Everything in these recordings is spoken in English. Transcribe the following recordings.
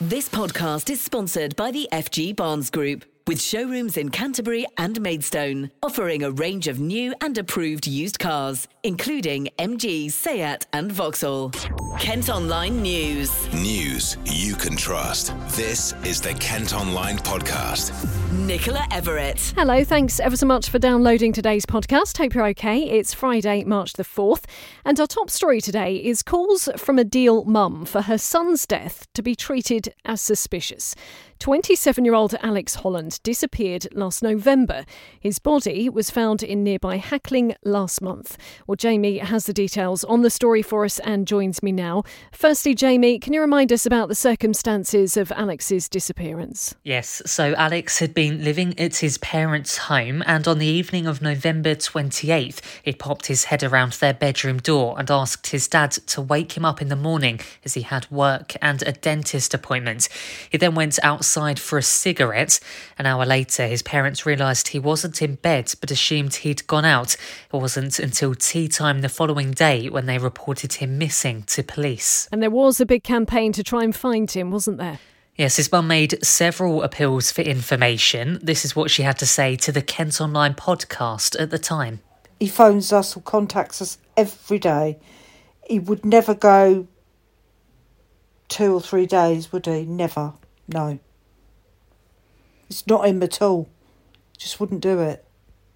This podcast is sponsored by the FG Barnes Group, with showrooms in Canterbury and Maidstone, offering a range of new and approved used cars, including MG, Seat and Vauxhall. Kent Online News. News you can trust. This is the Kent Online Podcast. Nicola Everett. Hello, thanks ever so much for downloading today's podcast. Hope you're okay. It's Friday, March the 4th. And our top story today is calls from a Deal mum for her son's death to be treated as suspicious. 27-year-old Alex Holland disappeared last November. His body was found in nearby Hackling last month. Well, Jamie has the details on the story for us and joins me now. Firstly, Jamie, can you remind us about the circumstances of Alex's disappearance? Yes, so Alex had been living at his parents' home, and on the evening of November 28th, he'd popped his head around their bedroom door and asked his dad to wake him up in the morning as he had work and a dentist appointment. He then went outside for a cigarette. An hour later, his parents realised he wasn't in bed but assumed he'd gone out. It wasn't until tea time the following day when they reported him missing to police. And there was a big campaign to try and find him, wasn't there? Yes, his mum made several appeals for information. This is what she had to say to the Kent Online podcast at the time. He phones us or contacts us every day. He would never go 2 or 3 days, would he? Never. No. It's not him at all. Just wouldn't do it.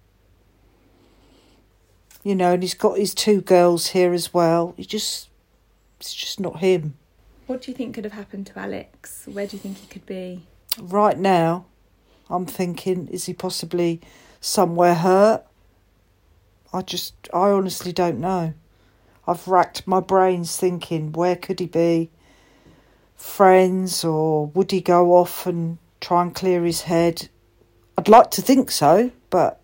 You know, and he's got his 2 girls here as well. It's just not him. What do you think could have happened to Alex? Where do you think he could be? Right now, I'm thinking, is he possibly somewhere hurt? I honestly don't know. I've racked my brains thinking, where could he be? Friends, or would he go off and try and clear his head? I'd like to think so, but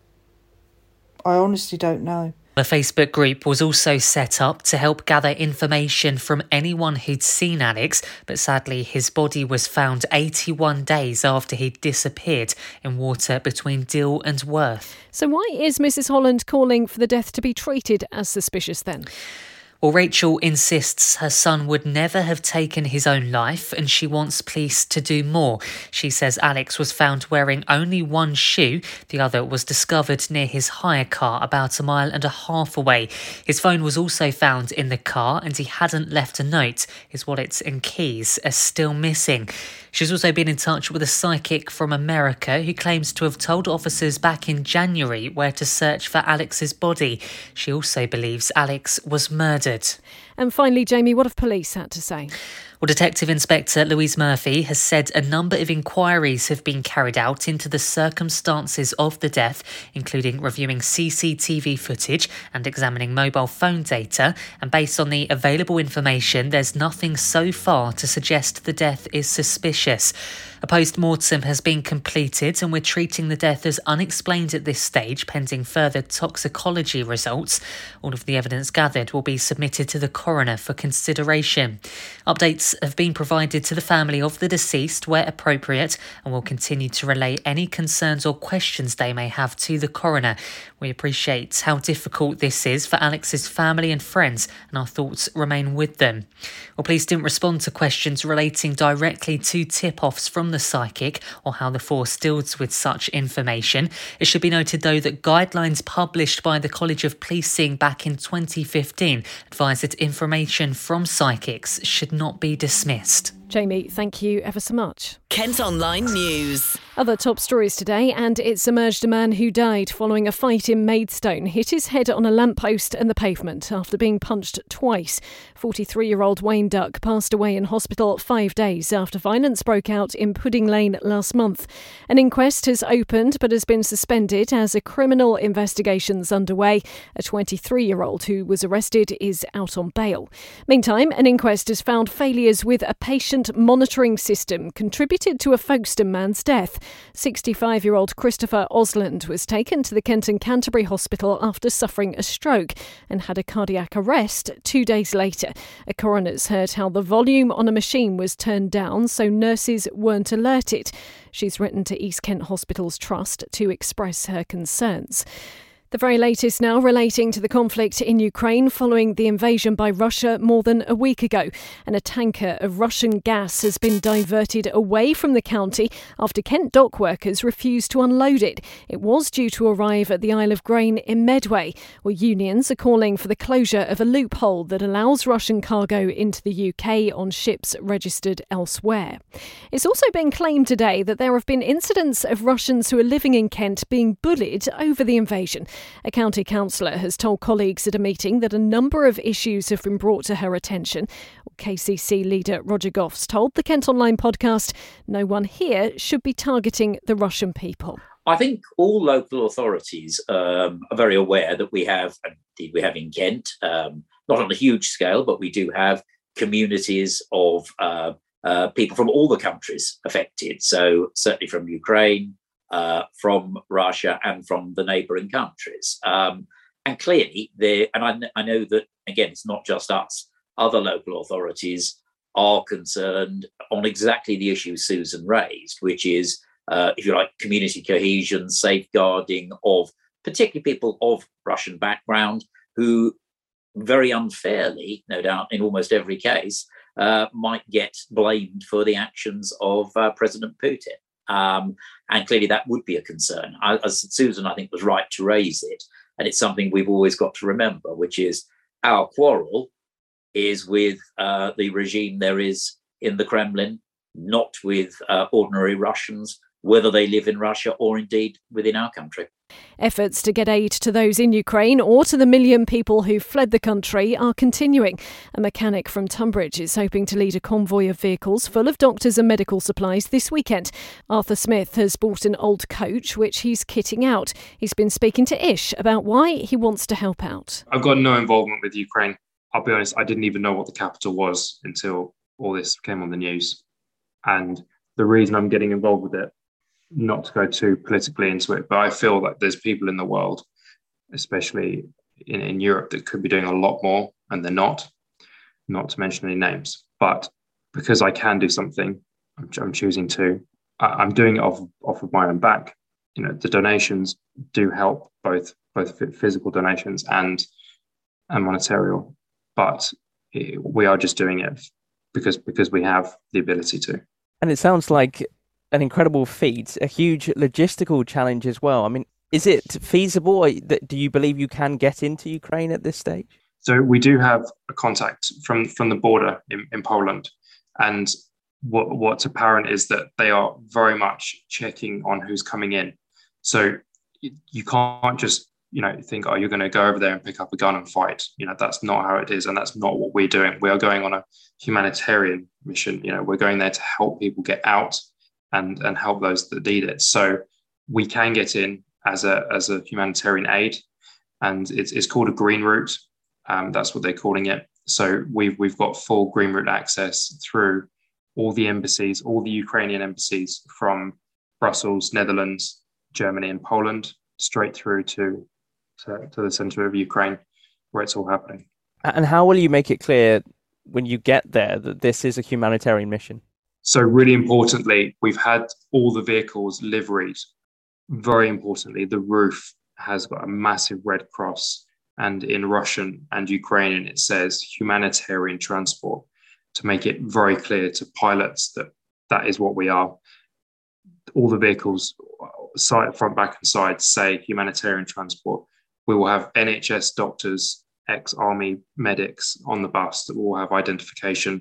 I honestly don't know. A Facebook group was also set up to help gather information from anyone who'd seen Alex, but sadly his body was found 81 days after he'd disappeared in water between Deal and Worth. So why is Mrs. Holland calling for the death to be treated as suspicious then? Well, Rachel insists her son would never have taken his own life, and she wants police to do more. She says Alex was found wearing only one shoe. The other was discovered near his hire car about 1.5 miles away. His phone was also found in the car, and he hadn't left a note. His wallet and keys are still missing. She's also been in touch with a psychic from America who claims to have told officers back in January where to search for Alex's body. She also believes Alex was murdered. And finally, Jamie, what have police had to say? Well, Detective Inspector Louise Murphy has said a number of inquiries have been carried out into the circumstances of the death, including reviewing CCTV footage and examining mobile phone data. And based on the available information, there's nothing so far to suggest the death is suspicious. A post-mortem has been completed and we're treating the death as unexplained at this stage, pending further toxicology results. All of the evidence gathered will be submitted to the coroner for consideration. Updates have been provided to the family of the deceased where appropriate, and will continue to relay any concerns or questions they may have to the coroner. We appreciate how difficult this is for Alex's family and friends, and our thoughts remain with them. Well, police didn't respond to questions relating directly to tip-offs from the psychic or how the force deals with such information. It should be noted, though, that guidelines published by the College of Policing back in 2015 advise that information from psychics should not be dismissed. Jamie, thank you ever so much. Kent Online News. Other top stories today, and it's emerged a man who died following a fight in Maidstone hit his head on a lamppost and the pavement after being punched twice. 43-year-old Wayne Duck passed away in hospital 5 days after violence broke out in Pudding Lane last month. An inquest has opened but has been suspended as a criminal investigation's underway. A 23-year-old who was arrested is out on bail. Meantime, an inquest has found failures with a patient monitoring system contributed to a Folkestone man's death. 65-year-old Christopher Osland was taken to the Kent and Canterbury Hospital after suffering a stroke and had a cardiac arrest 2 days later. A coroner's heard how the volume on a machine was turned down so nurses weren't alerted. She's written to East Kent Hospitals Trust to express her concerns. The very latest now relating to the conflict in Ukraine following the invasion by Russia more than a week ago. And a tanker of Russian gas has been diverted away from the county after Kent dock workers refused to unload it. It was due to arrive at the Isle of Grain in Medway, where unions are calling for the closure of a loophole that allows Russian cargo into the UK on ships registered elsewhere. It's also been claimed today that there have been incidents of Russians who are living in Kent being bullied over the invasion. A county councillor has told colleagues at a meeting that a number of issues have been brought to her attention. KCC leader Roger Goffs told the Kent Online podcast no one here should be targeting the Russian people. I think all local authorities are very aware that we have in Kent, not on a huge scale, but we do have communities of people from all the countries affected. So certainly from Ukraine, from Russia and from the neighbouring countries. And clearly, I know that, again, it's not just us, other local authorities are concerned on exactly the issue Susan raised, which is, if you like, community cohesion, safeguarding of particularly people of Russian background who very unfairly, no doubt, in almost every case, might get blamed for the actions of President Putin. And clearly that would be a concern. As Susan, I think, was right to raise it. And it's something we've always got to remember, which is our quarrel is with the regime there is in the Kremlin, not with ordinary Russians, whether they live in Russia or indeed within our country. Efforts to get aid to those in Ukraine or to the million people who fled the country are continuing. A mechanic from Tunbridge is hoping to lead a convoy of vehicles full of doctors and medical supplies this weekend. Arthur Smith has bought an old coach, which he's kitting out. He's been speaking to Ish about why he wants to help out. I've got no involvement with Ukraine. I'll be honest, I didn't even know what the capital was until all this came on the news. And the reason I'm getting involved with it, not to go too politically into it, but I feel like there's people in the world, especially in Europe, that could be doing a lot more, and they're not to mention any names. But because I can do something, I'm choosing to. I'm doing it off of my own back. You know, the donations do help, both physical donations and monetary, but we are just doing it because we have the ability to. And it sounds like an incredible feat, a huge logistical challenge as well. I mean, is it feasible? Do you believe you can get into Ukraine at this stage? So we do have a contact from the border in Poland. And what's apparent is that they are very much checking on who's coming in. So you can't just, think, oh, you're going to go over there and pick up a gun and fight. That's not how it is. And that's not what we're doing. We are going on a humanitarian mission. We're going there to help people get out and help those that need it. So we can get in as a humanitarian aid, and it's called a green route. That's what they're calling it. So we've got full green route access through all the embassies, all the Ukrainian embassies from Brussels, Netherlands, Germany, and Poland, straight through to the center of Ukraine, where it's all happening. And how will you make it clear when you get there that this is a humanitarian mission? So really importantly, we've had all the vehicles liveried. Very importantly, the roof has got a massive red cross, and in Russian and Ukrainian, it says humanitarian transport, to make it very clear to pilots that is what we are. All the vehicles, side, front, back and side, say humanitarian transport. We will have NHS doctors, ex-army medics on the bus that will have identification.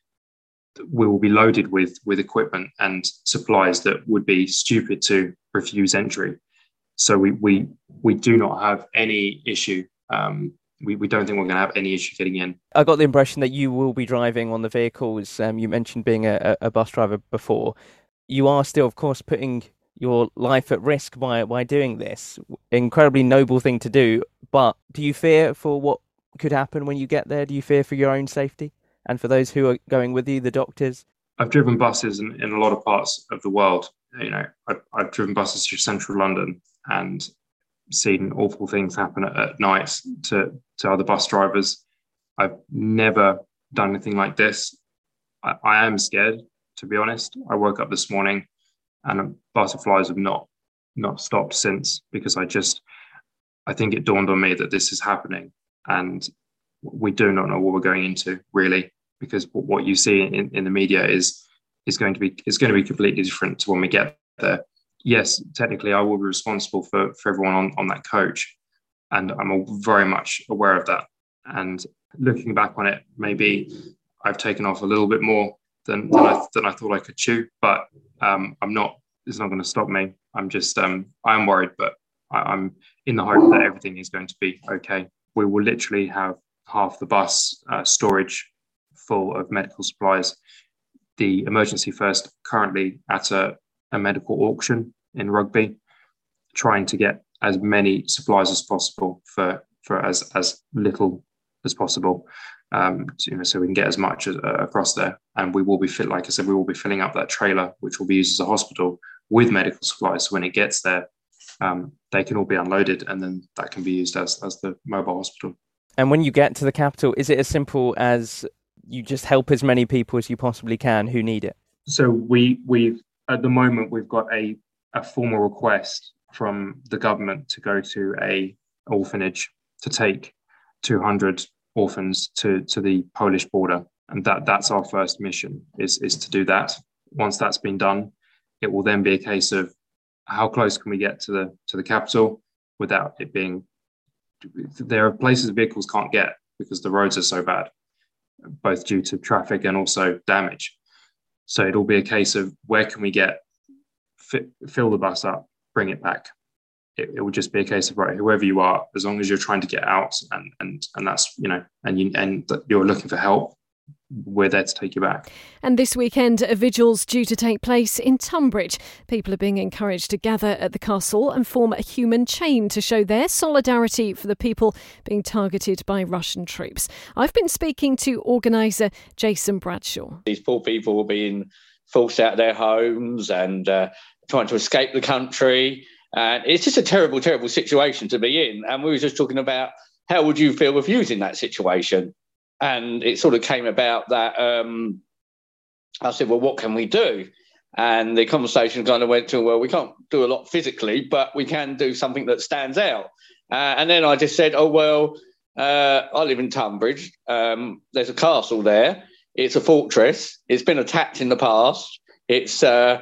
We will be loaded with equipment and supplies that would be stupid to refuse entry. So we do not have any issue. We don't think we're going to have any issue getting in. I got the impression that you will be driving on the vehicles. You mentioned being a bus driver before. You are still, of course, putting your life at risk by doing this. Incredibly noble thing to do. But do you fear for what could happen when you get there? Do you fear for your own safety? And for those who are going with you, the doctors? I've driven buses in a lot of parts of the world. I've driven buses through central London and seen awful things happen at night to other bus drivers. I've never done anything like this. I am scared, to be honest. I woke up this morning and butterflies have not stopped since, because I think it dawned on me that this is happening, and we do not know what we're going into, really, because what you see in the media is going to be completely different to when we get there. Yes, technically, I will be responsible for everyone on that coach, and I'm very much aware of that. And looking back on it, maybe I've taken off a little bit more than I thought I could chew, but I'm not. It's not going to stop me. I'm just I'm worried, but I'm in the hope that everything is going to be okay. We will literally have half the bus storage full of medical supplies. The Emergency First currently at a medical auction in Rugby, trying to get as many supplies as possible for as little as possible, so we can get as much across there. And we will be like I said, we will be filling up that trailer, which will be used as a hospital, with medical supplies. So when it gets there, they can all be unloaded, and then that can be used as the mobile hospital. And when you get to the capital, is it as simple as you just help as many people as you possibly can who need it? So we've at the moment we've got a formal request from the government to go to a orphanage to take 200 orphans to the Polish border, and that's our first mission is to do that. Once that's been done, it will then be a case of how close can we get to the capital without it being. There are places vehicles can't get because the roads are so bad, both due to traffic and also damage. So it'll be a case of where can we get, fill the bus up, bring it back. It will just be a case of, right, whoever you are, as long as you're trying to get out and that's, and you're looking for help, we're there to take you back. And this weekend, a vigil's due to take place in Tunbridge. People are being encouraged to gather at the castle and form a human chain to show their solidarity for the people being targeted by Russian troops. I've been speaking to organiser Jason Bradshaw. These poor people were being forced out of their homes and trying to escape the country. And it's just a terrible, terrible situation to be in. And we were just talking about how would you feel if you was in that situation? And it sort of came about that I said, well, what can we do? And the conversation kind of went to, well, we can't do a lot physically, but we can do something that stands out. And then I just said, oh, well, I live in Tunbridge. There's a castle there. It's a fortress. It's been attacked in the past. It's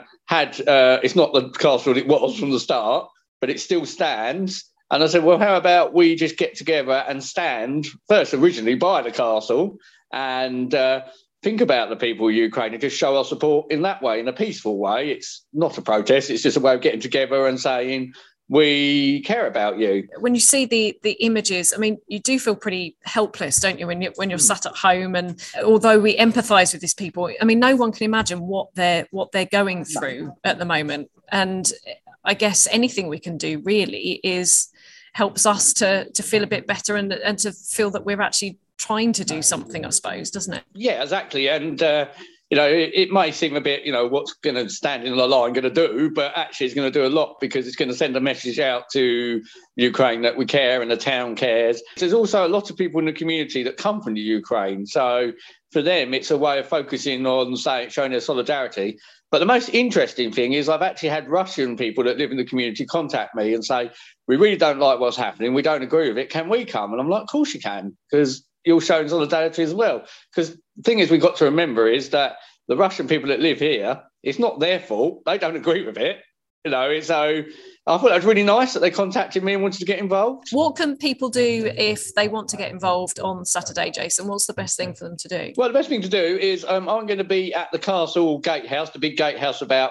it's not the castle it was from the start, but it still stands. And I said, well, how about we just get together and stand first originally by the castle and think about the people of Ukraine and just show our support in that way, in a peaceful way. It's not a protest. It's just a way of getting together and saying, we care about you. When you see the images, I mean, you do feel pretty helpless, don't you, when you're sat at home? And although we empathise with these people, I mean, no one can imagine what they're going through at the moment. And I guess anything we can do really helps us to feel a bit better and to feel that we're actually trying to do something, I suppose, doesn't it? Yeah, exactly. And it may seem a bit, what's going to stand in the line going to do, but actually it's going to do a lot because it's going to send a message out to Ukraine that we care and the town cares. There's also a lot of people in the community that come from the Ukraine. So for them, it's a way of focusing on showing their solidarity. But the most interesting thing is I've actually had Russian people that live in the community contact me and say, we really don't like what's happening. We don't agree with it. Can we come? And I'm like, of course you can, because you're showing solidarity as well. Because the thing is, we've got to remember is that the Russian people that live here, it's not their fault. They don't agree with it. So I thought that was really nice that they contacted me and wanted to get involved. What can people do if they want to get involved on Saturday, Jason? What's the best thing for them to do? Well, the best thing to do is I'm going to be at the castle gatehouse, the big gatehouse, about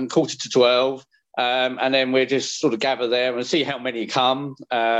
11:45. And then we'll just sort of gather there and see how many come.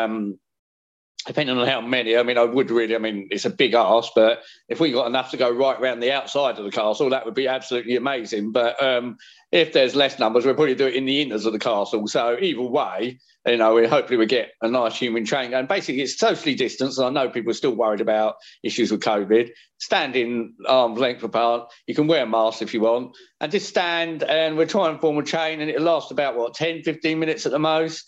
Depending on how many, it's a big ask, but if we got enough to go right around the outside of the castle, that would be absolutely amazing. But if there's less numbers, we'll probably do it in the inners of the castle. So either way, hopefully we get a nice human train going. Basically, it's socially distanced, and I know people are still worried about issues with COVID. Standing arm's length apart, you can wear a mask if you want, and just stand, and we'll try and form a chain, and it'll last about, 10, 15 minutes at the most.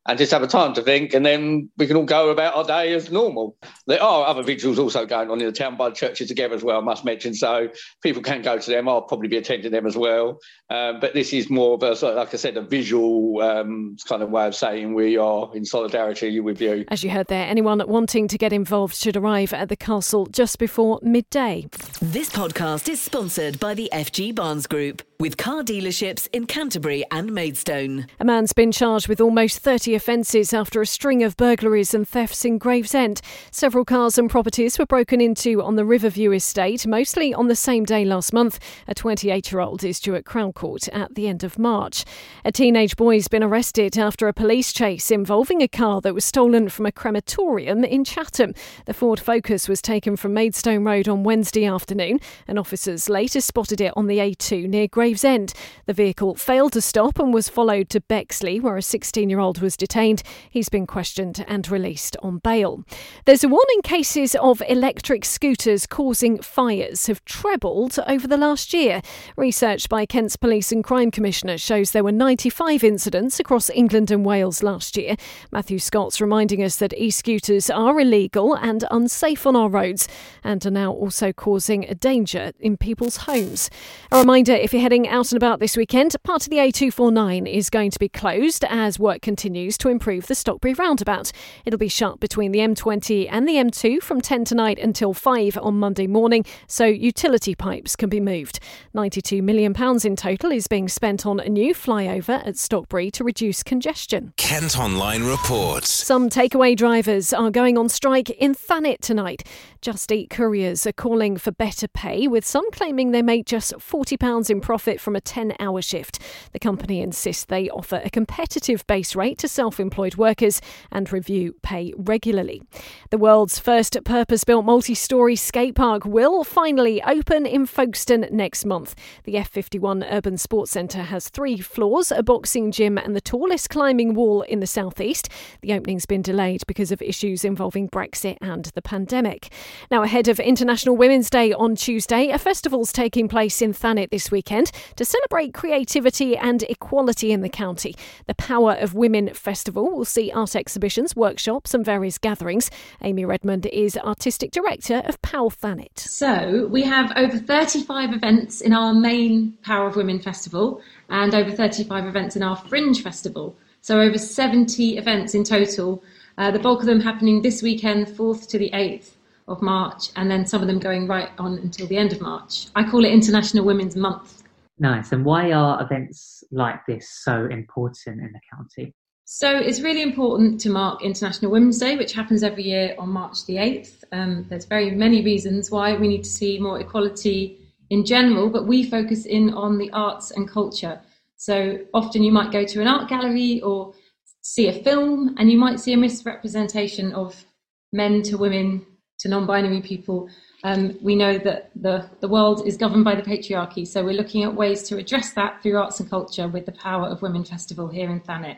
and just have a time to think, and then we can all go about our day as normal. There are other vigils also going on in the town by the churches together as well, I must mention, so people can go to them. I'll probably be attending them as well. But this is more of a, like I said, a visual kind of way of saying we are in solidarity with you. As you heard there, anyone wanting to get involved should arrive at the castle just before midday. This podcast is sponsored by the FG Barnes Group, with car dealerships in Canterbury and Maidstone. A man's been charged with almost 30 offences after a string of burglaries and thefts in Gravesend. Several cars and properties were broken into on the Riverview estate, mostly on the same day last month. A 28-year-old is due at Crown Court at the end of March. A teenage boy's been arrested after a police chase involving a car that was stolen from a crematorium in Chatham. The Ford Focus was taken from Maidstone Road on Wednesday afternoon, and officers later spotted it on the A2 near Gravesend. The vehicle failed to stop and was followed to Bexley, where a 16-year-old was detained. He's been questioned and released on bail. There's a warning cases of electric scooters causing fires have trebled over the last year. Research by Kent's Police and Crime Commissioner shows there were 95 incidents across England and Wales last year. Matthew Scott's reminding us that e-scooters are illegal and unsafe on our roads and are now also causing a danger in people's homes. A reminder, if you're heading out and about this weekend, part of the A249 is going to be closed as work continues to improve the Stockbury roundabout. It'll be shut between the M20 and the M2 from 10 tonight until 5 on Monday morning, so utility pipes can be moved. £92 million in total is being spent on a new flyover at Stockbury to reduce congestion. Kent Online reports. Some takeaway drivers are going on strike in Thanet tonight. Just Eat couriers are calling for better pay, with some claiming they make just £40 in profit from a 10-hour shift. The company insists they offer a competitive base rate to self-employed workers and review pay regularly. The world's first purpose-built multi-storey skate park will finally open in Folkestone next month. The F51 Urban Sports Centre has 3 floors, a boxing gym and the tallest climbing wall in the southeast. The opening's been delayed because of issues involving Brexit and the pandemic. Now, ahead of International Women's Day on Tuesday, a festival's taking place in Thanet this weekend to celebrate creativity and equality in the county. The Power of Women Festival will see art exhibitions, workshops and various gatherings. Amy Redmond is Artistic Director of POW Thanet. So we have over 35 events in our main Power of Women Festival and over 35 events in our Fringe Festival. So over 70 events in total, the bulk of them happening this weekend, 4th to the 8th of March, and then some of them going right on until the end of March. I call it International Women's Month. Nice. And why are events like this so important in the county? So it's really important to mark International Women's Day, which happens every year on March the 8th. There's very many reasons why we need to see more equality in general, but we focus in on the arts and culture. So often you might go to an art gallery or see a film and you might see a misrepresentation of men to women to non-binary people. We know that the world is governed by the patriarchy, so we're looking at ways to address that through arts and culture with the Power of Women Festival here in Thanet.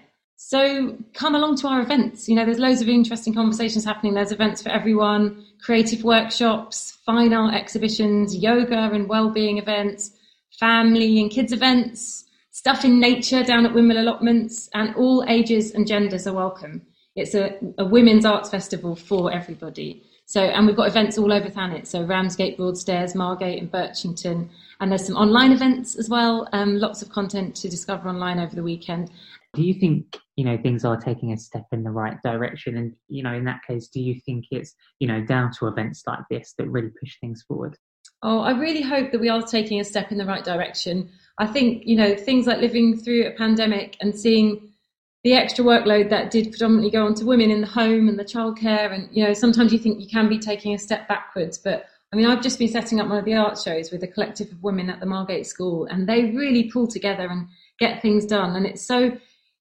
So come along to our events. You know, there's loads of interesting conversations happening. There's events for everyone, creative workshops, fine art exhibitions, yoga and wellbeing events, family and kids events, stuff in nature down at Windmill Allotments, and all ages and genders are welcome. It's a women's arts festival for everybody. So, and we've got events all over Thanet, so Ramsgate, Broadstairs, Margate and Birchington. And there's some online events as well, lots of content to discover online over the weekend. Do you think, things are taking a step in the right direction? And, in that case, do you think it's, down to events like this that really push things forward? Oh, I really hope that we are taking a step in the right direction. I think, things like living through a pandemic and seeing the extra workload that did predominantly go on to women in the home and the childcare. And, sometimes you think you can be taking a step backwards. But I've just been setting up one of the art shows with a collective of women at the Margate School, and they really pull together and get things done. And it's so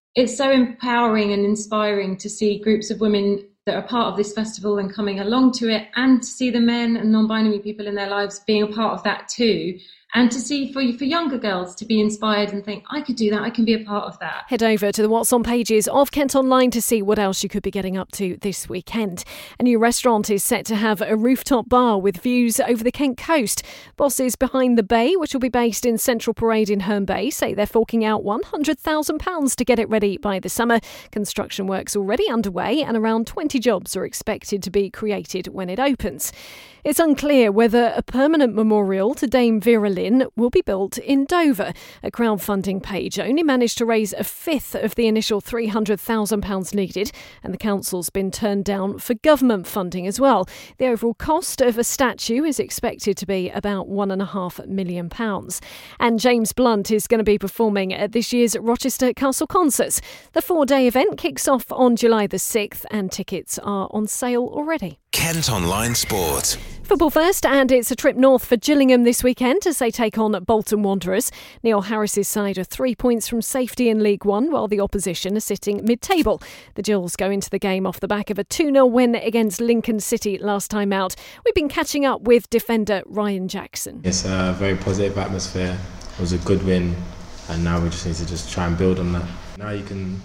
empowering and inspiring to see groups of women that are part of this festival and coming along to it, and to see the men and non-binary people in their lives being a part of that too. and to see for younger girls to be inspired and think, I could do that, I can be a part of that. Head over to the What's On pages of Kent Online to see what else you could be getting up to this weekend. A new restaurant is set to have a rooftop bar with views over the Kent coast. Bosses behind the Bay, which will be based in Central Parade in Herne Bay, say they're forking out £100,000 to get it ready by the summer. Construction work's already underway and around 20 jobs are expected to be created when it opens. It's unclear whether a permanent memorial to Dame Vera Lynn will be built in Dover. A crowdfunding page only managed to raise a fifth of the initial £300,000 needed, and the council's been turned down for government funding as well. The overall cost of a statue is expected to be about £1.5 million. And James Blunt is going to be performing at this year's Rochester Castle Concerts. The 4-day event kicks off on July the 6th and tickets are on sale already. Kent Online Sport. Football first, and it's a trip north for Gillingham this weekend as they take on Bolton Wanderers. Neil Harris's side are 3 points from safety in League One, while the opposition are sitting mid-table. The Gills go into the game off the back of a 2-0 win against Lincoln City last time out. We've been catching up with defender Ryan Jackson. It's a very positive atmosphere. It was a good win, and now we just need to try and build on that. Now you can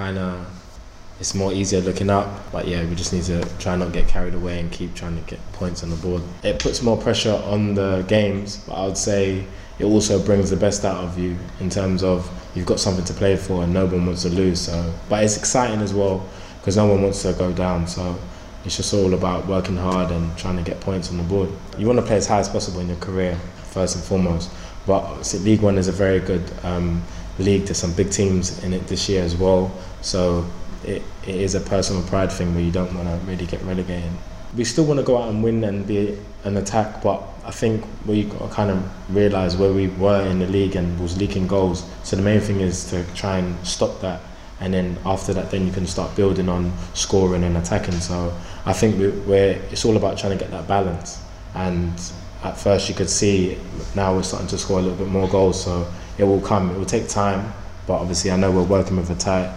it's more easier looking up, but yeah, we just need to try not get carried away and keep trying to get points on the board. It puts more pressure on the games, but I would say it also brings the best out of you in terms of you've got something to play for and no one wants to lose. So, but it's exciting as well because no one wants to go down. So it's just all about working hard and trying to get points on the board. You want to play as high as possible in your career, first and foremost. But League One is a very good league. There's some big teams in it this year as well. So it is a personal pride thing where you don't want to really get relegated. We still want to go out and win and be an attack, but I think we got to kind of realise where we were in the league and was leaking goals. So the main thing is to try and stop that, and then after that, then you can start building on scoring and attacking. So I think it's all about trying to get that balance. And at first you could see now we're starting to score a little bit more goals, so it will come. It will take time, but obviously I know we're working with a tight.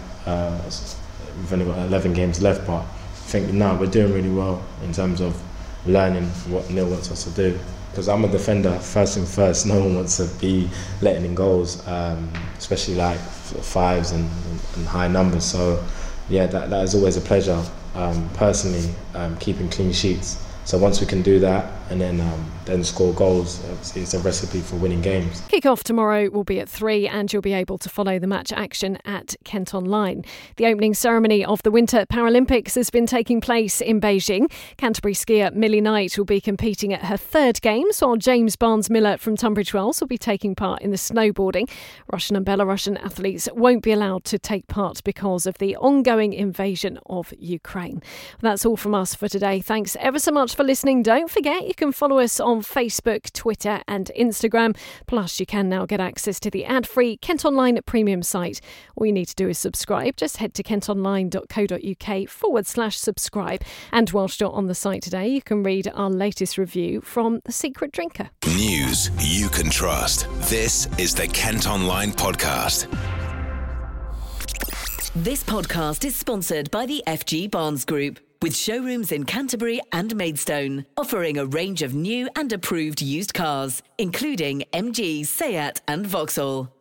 We've only got 11 games left, but I think now we're doing really well in terms of learning what Neil wants us to do. Because I'm a defender, first and first, no one wants to be letting in goals, especially like fives and high numbers. So yeah, that is always a pleasure, personally, keeping clean sheets. So once we can do that and then score goals, it's a recipe for winning games. Kick-off tomorrow will be at 3 and you'll be able to follow the match action at Kent Online. The opening ceremony of the Winter Paralympics has been taking place in Beijing. Canterbury skier Millie Knight will be competing at her 3rd Games, while James Barnes-Miller from Tunbridge Wells will be taking part in the snowboarding. Russian and Belarusian athletes won't be allowed to take part because of the ongoing invasion of Ukraine. That's all from us for today. Thanks ever so much for listening. Don't forget you can follow us on Facebook, Twitter and Instagram. Plus you can now get access to the ad-free Kent Online premium site. All you need to do is subscribe. Just head to kentonline.co.uk/subscribe. And whilst you're on the site today, you can read our latest review from The Secret Drinker. News you can trust. This is the Kent Online Podcast. This podcast is sponsored by the FG Barnes Group, with showrooms in Canterbury and Maidstone, offering a range of new and approved used cars, including MG, Seat and Vauxhall.